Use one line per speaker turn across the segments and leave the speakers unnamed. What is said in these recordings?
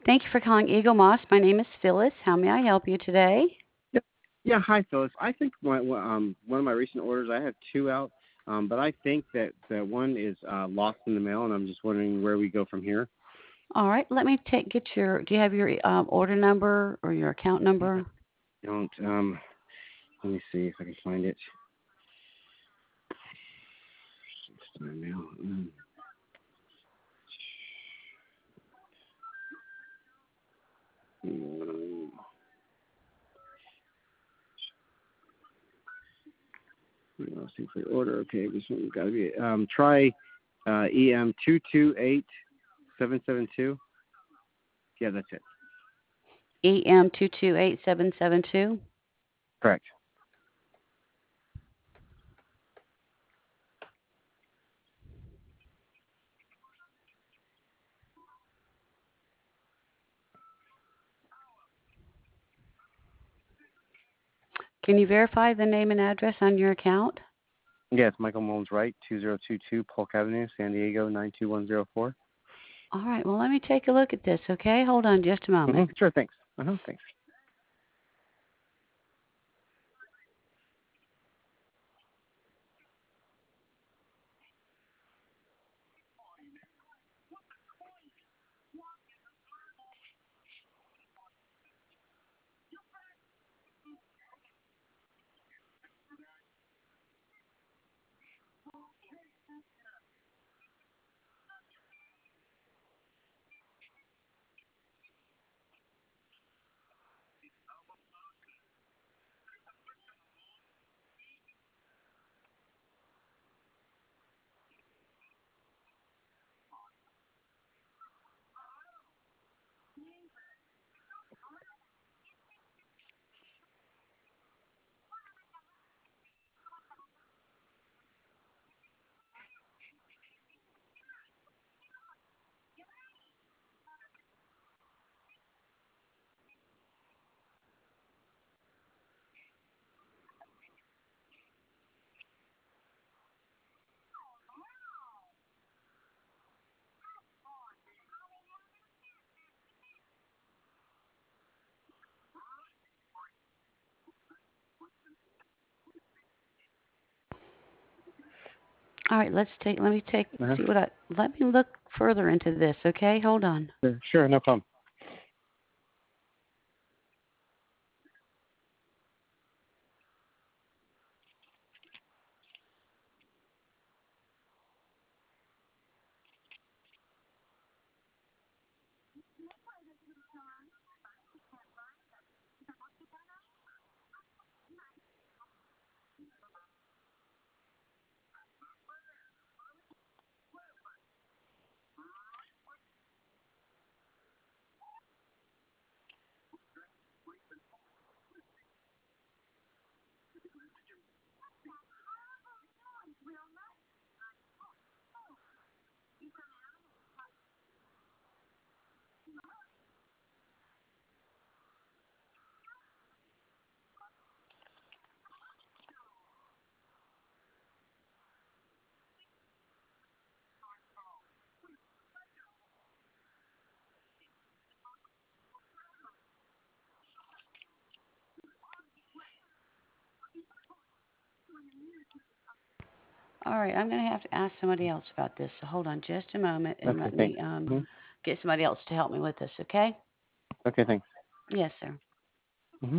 Thank you for calling Eagle Moss. My name is Phyllis. How may I help you today?
Yep. Yeah, hi Phyllis. I think one of my recent orders, I have two out, but I think that one is lost in the mail, and I'm just wondering where we go from here.
All right, let me get your. Do you have your order number or your account number?
Don't. Let me see if I can find it. Lost in the mail. Mm. Looking for the order. Okay, this one's got to be it. Try EM 228772. Yeah, that's it.
EM228772.
Correct.
Can you verify the name and address on your account?
Yes, Michael Mullins Wright, 2022 Polk Avenue, San Diego 92104.
All right, well, let me take a look at this, okay? Hold on just a moment.
Sure, thanks. Thanks.
All right, let me take,
Uh-huh.
let me look further into this, okay? Hold on.
Sure, no problem.
All right, I'm going to have to ask somebody else about this. So hold on just a moment and
Okay,
let
thanks.
me
hmm
get somebody else to help me with this, okay?
Okay, thanks.
Yes, sir.
hmm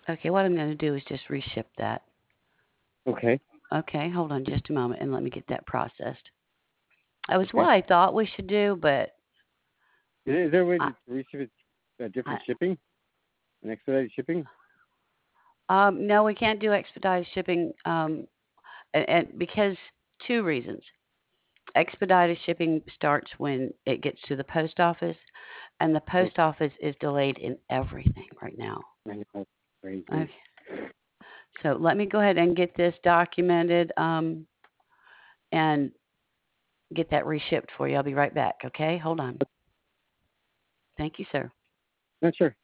Okay, what I'm going to do is just reship that.
Okay.
Okay, hold on just a moment and let me get that processed. That was what
Okay.
I thought we should do, but
Is there a way
I,
to receive it
I,
different shipping, an expedited shipping?
no, we can't do expedited shipping, and because two reasons. Expedited shipping starts when it gets to the post office, and the post
Okay.
office is delayed in everything right now.
I know.
Okay,
Crazy.
so let me go ahead and get this documented, and get that reshipped for you. I'll be right back. Okay, hold on. Thank you, sir.
Not sure.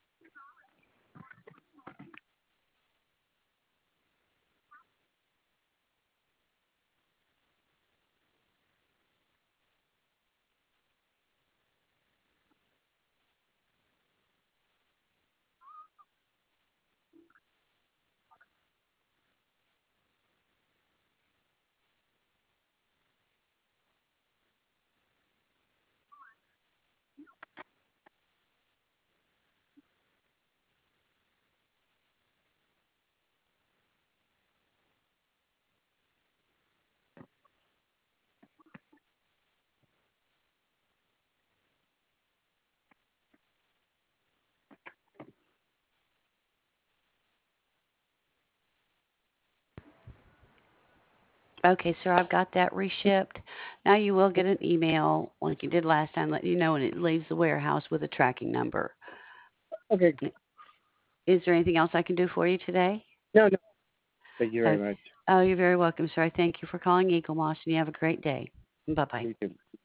Okay, sir, I've got that reshipped. Now you will get an email like you did last time, letting you know when it leaves the warehouse with a tracking number.
Okay.
Is there anything else I can do for you today?
No, no. Thank you very
Okay.
much.
Oh, you're very welcome, sir. I thank you for calling Eagle Moss, and you have a great day. Bye bye.
You too.